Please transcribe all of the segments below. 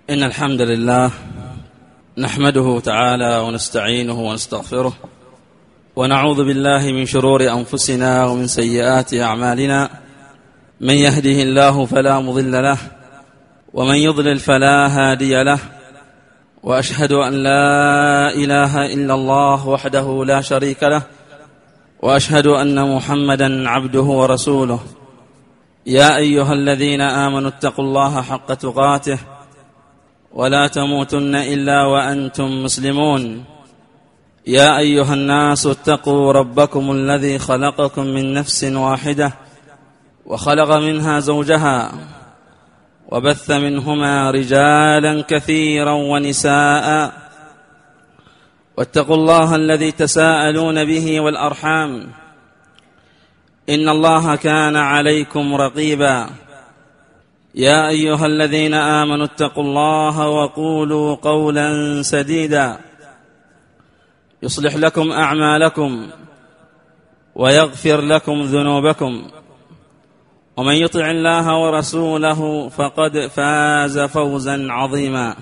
إن الحمد لله نحمده تعالى ونستعينه ونستغفره ونعوذ بالله من شرور أنفسنا ومن سيئات أعمالنا. من يهده الله فلا مضل له ومن يضلل فلا هادي له، وأشهد أن لا إله إلا الله وحده لا شريك له، وأشهد أن محمدا عبده ورسوله. يا أيها الذين آمنوا اتقوا الله حق تقاته ولا تموتن إلا وأنتم مسلمون. يا أيها الناس اتقوا ربكم الذي خلقكم من نفس واحدة وخلق منها زوجها وبث منهما رجالا كثيرا ونساء، واتقوا الله الذي تساءلون به والأرحام إن الله كان عليكم رقيبا. يا أيها الذين آمنوا اتقوا الله وقولوا قولا سديدا يصلح لكم أعمالكم ويغفر لكم ذنوبكم، ومن يطع الله ورسوله فقد فاز فوزا عظيما.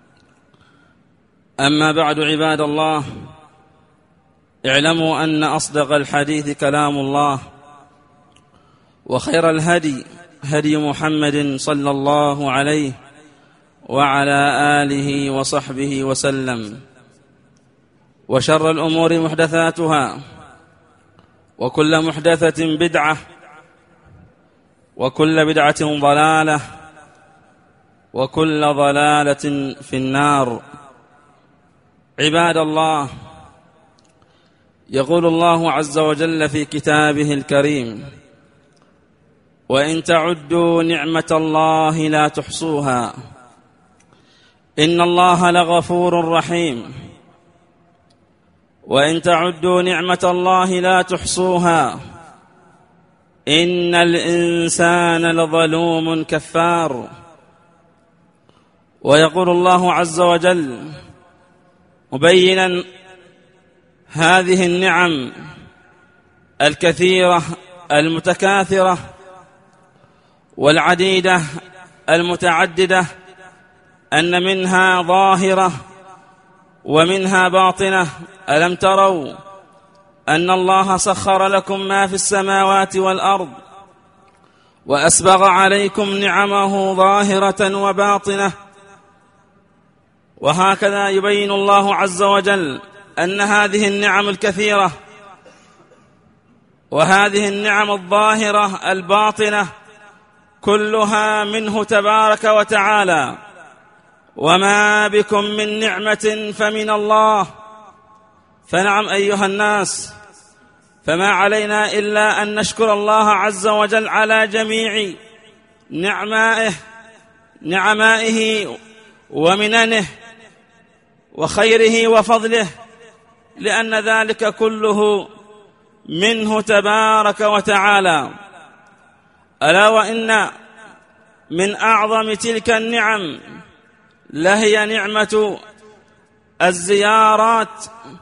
أما بعد، عباد الله، اعلموا أن أصدق الحديث كلام الله، وخير الهدي هدي محمد صلى الله عليه وعلى آله وصحبه وسلم، وشر الأمور محدثاتها، وكل محدثة بدعة، وكل بدعة ضلالة، وكل ضلالة في النار. عباد الله، يقول الله عز وجل في كتابه الكريم: وإن تعدوا نعمة الله لا تحصوها إن الله لغفور رحيم. وإن تعدوا نعمة الله لا تحصوها إن الإنسان لظلوم كفار. ويقول الله عز وجل مبينا هذه النعم الكثيرة المتكاثرة والعديدة المتعددة أن منها ظاهرة ومنها باطنة. ألم تروا أن الله سخر لكم ما في السماوات والأرض وأسبغ عليكم نعمه ظاهرة وباطنة؟ وهكذا يبين الله عز وجل أن هذه النعم الكثيرة وهذه النعم الظاهرة الباطنة كلها منه تبارك وتعالى، وما بكم من نعمة فمن الله. فنعم أيها الناس، فما علينا إلا أن نشكر الله عز وجل على جميع نعمائه ومننه وخيره وفضله، لأن ذلك كله منه تبارك وتعالى. ألا وإن من أعظم تلك النعم لهي نعمة الزيارات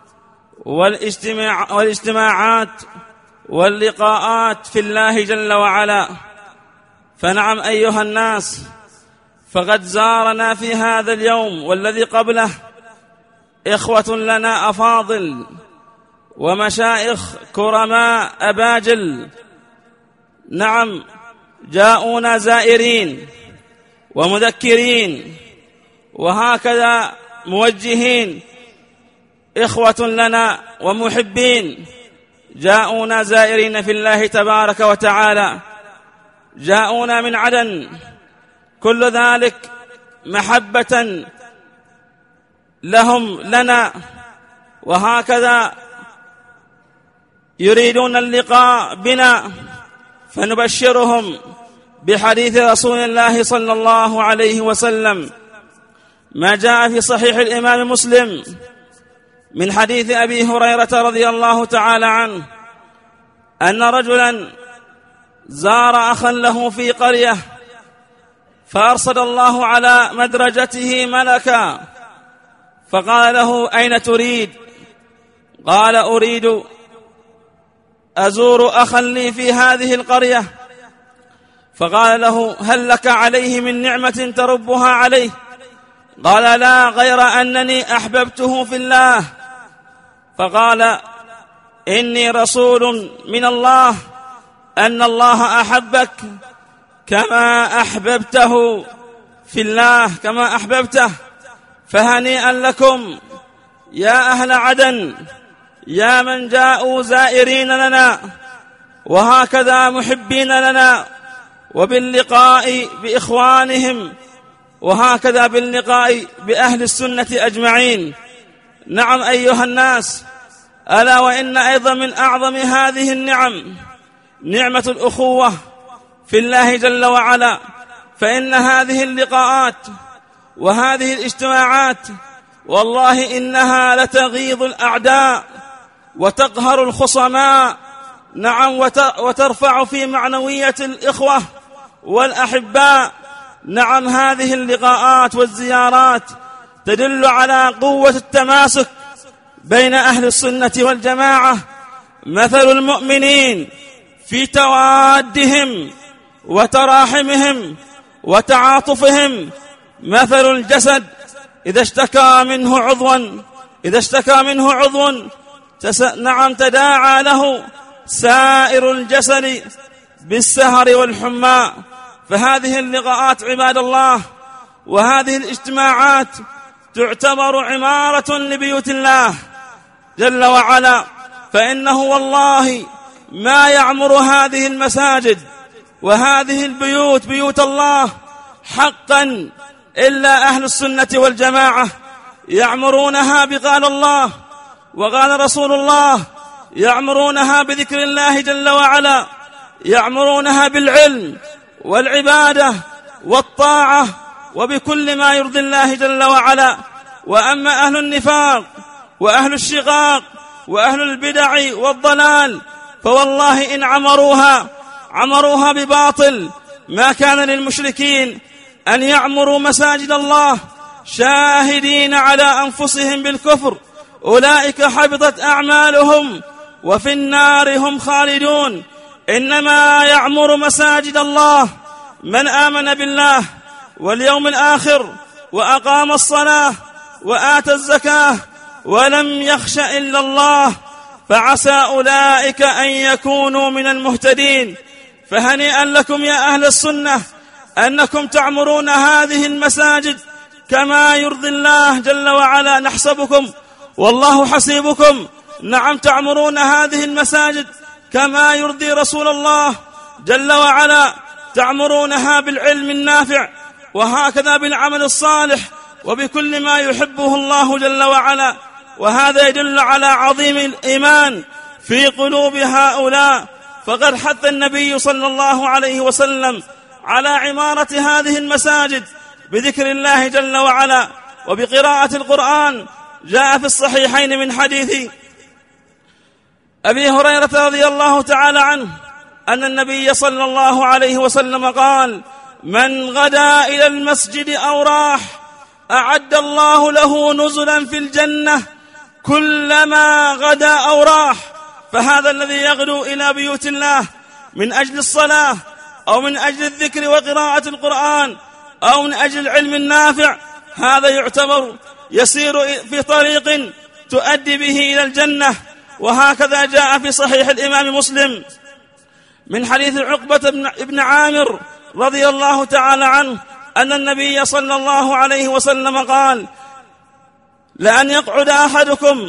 والاجتماعات واللقاءات في الله جل وعلا. فنعم أيها الناس، فقد زارنا في هذا اليوم والذي قبله إخوة لنا أفاضل ومشايخ كرماء أباجل. نعم، جاءونا زائرين ومذكرين وهكذا موجهين، إخوة لنا ومحبين جاءونا زائرين في الله تبارك وتعالى، جاءونا من عدن، كل ذلك محبة لهم لنا، وهكذا يريدون اللقاء بنا، فنبشرهم بحديث رسول الله صلى الله عليه وسلم ما جاء في صحيح الإمام مسلم من حديث أبي هريرة رضي الله تعالى عنه أن رجلا زار أخا له في قرية، فأرسل الله على مدرجته ملكا فقال له: أين تريد؟ قال: أريد أزور أخا لي في هذه القرية. فقال له: هل لك عليه من نعمة تربها عليه؟ قال: لا، غير أنني أحببته في الله. فقال: إني رسول من الله، أن الله أحبك كما أحببته في الله، كما أحببته. فهنيئا لكم يا أهل عدن، يا من جاءوا زائرين لنا وهكذا محبين لنا، وباللقاء بإخوانهم، وهكذا باللقاء بأهل السنة أجمعين. نعم أيها الناس، ألا وإن أيضا من أعظم هذه النعم نعمة الأخوة في الله جل وعلا. فإن هذه اللقاءات وهذه الاجتماعات والله إنها لتغيظ الأعداء وتقهر الخصماء. نعم، وترفع في معنوية الإخوة والأحباء. نعم، هذه اللقاءات والزيارات تدل على قوة التماسك بين أهل السنة والجماعة. مثل المؤمنين في توادهم وتراحمهم وتعاطفهم مثل الجسد إذا اشتكى منه عضو نعم تداعى له سائر الجسد بالسهر والحمى. فهذه اللقاءات عباد الله وهذه الاجتماعات تعتبر عمارة لبيوت الله جل وعلا. فإنه والله ما يعمر هذه المساجد وهذه البيوت، بيوت الله حقا، إلا أهل السنة والجماعة، يعمرونها بقال الله وقال رسول الله، يعمرونها بذكر الله جل وعلا، يعمرونها بالعلم والعبادة والطاعة وبكل ما يرضي الله جل وعلا. وأما أهل النفاق وأهل الشقاق وأهل البدع والضلال فوالله إن عمروها بباطل. ما كان للمشركين أن يعمروا مساجد الله شاهدين على أنفسهم بالكفر، أولئك حبطت أعمالهم وفي النار هم خالدون. إنما يعمر مساجد الله من آمن بالله واليوم الآخر وأقام الصلاة وآتى الزكاة ولم يخش إلا الله، فعسى أولئك أن يكونوا من المهتدين. فهنيئا لكم يا أهل السنة أنكم تعمرون هذه المساجد كما يرضي الله جل وعلا. نحسبكم والله حسيبكم. نعم، تعمرون هذه المساجد كما يرضي رسول الله جل وعلا، تعمرونها بالعلم النافع وهكذا بالعمل الصالح وبكل ما يحبه الله جل وعلا. وهذا يدل على عظيم الإيمان في قلوب هؤلاء. فقد حث النبي صلى الله عليه وسلم على عمارة هذه المساجد بذكر الله جل وعلا وبقراءة القرآن. جاء في الصحيحين من حديث أبي هريرة رضي الله تعالى عنه أن النبي صلى الله عليه وسلم قال: من غدا إلى المسجد أو راح أعد الله له نزلا في الجنة كلما غدا أو راح. فهذا الذي يغدو إلى بيوت الله من أجل الصلاة أو من أجل الذكر وقراءة القرآن أو من أجل العلم النافع، هذا يعتبر يسير في طريق تؤدي به إلى الجنة. وهكذا جاء في صحيح الإمام مسلم من حديث عقبة بن عامر رضي الله تعالى عنه أن النبي صلى الله عليه وسلم قال: لأن يقعد أحدكم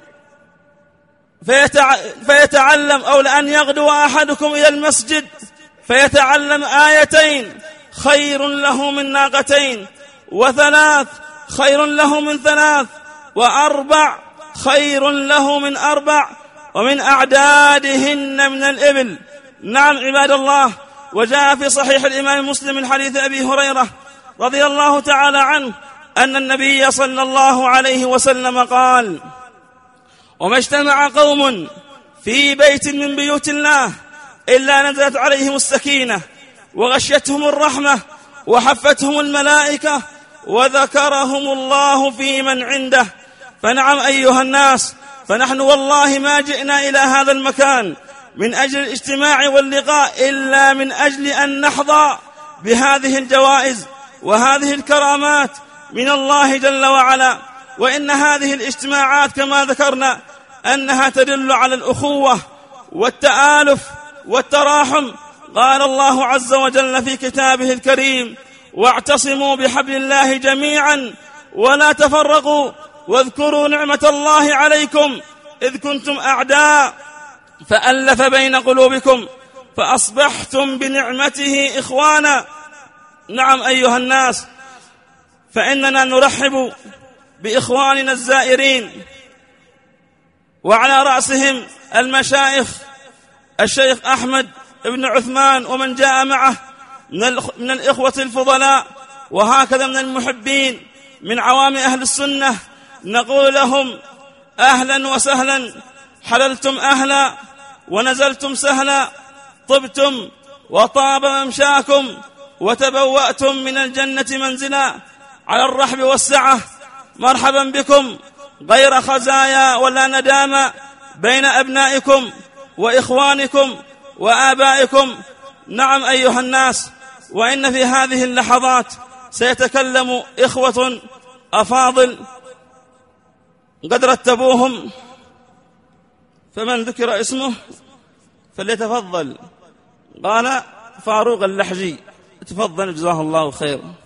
فيتعلم، أو لأن يغدو أحدكم إلى المسجد فيتعلم آيتين خير له من ناقتين، وثلاث خير له من ثلاث، وأربع خير له من أربع، ومن أعدادهن من الإبل. نعم عباد الله، وجاء في صحيح الإمام مسلم من حديث أبي هريرة رضي الله تعالى عنه أن النبي صلى الله عليه وسلم قال: وما اجتمع قوم في بيت من بيوت الله إلا نزلت عليهم السكينة وغشيتهم الرحمة وحفتهم الملائكة وذكرهم الله في من عنده. فنعم أيها الناس، فنحن والله ما جئنا إلى هذا المكان من أجل الاجتماع واللقاء إلا من أجل أن نحظى بهذه الجوائز وهذه الكرامات من الله جل وعلا. وإن هذه الاجتماعات كما ذكرنا أنها تدل على الأخوة والتآلف والتراحم. قال الله عز وجل في كتابه الكريم: واعتصموا بحبل الله جميعا ولا تفرقوا واذكروا نعمة الله عليكم إذ كنتم أعداء فألف بين قلوبكم فأصبحتم بنعمته إخوانا. نعم أيها الناس، فإننا نرحب بإخواننا الزائرين، وعلى رأسهم المشايخ الشيخ أحمد بن عثمان ومن جاء معه من الإخوة الفضلاء، وهكذا من المحبين من عوام أهل السنة. نقول لهم أهلا وسهلا، حللتم أهلا ونزلتم سهلا، طبتم وطاب ممشاكم وتبوأتم من الجنة منزلا، على الرحب والسعة مرحبا بكم، غير خزايا ولا ندامة بين أبنائكم وإخوانكم وآبائكم. نعم أيها الناس، وإن في هذه اللحظات سيتكلم إخوة أفاضل قد رتبوهم، فمن ذكر اسمه فليتفضل. قال فاروق اللحجي، تفضل جزاه الله خير.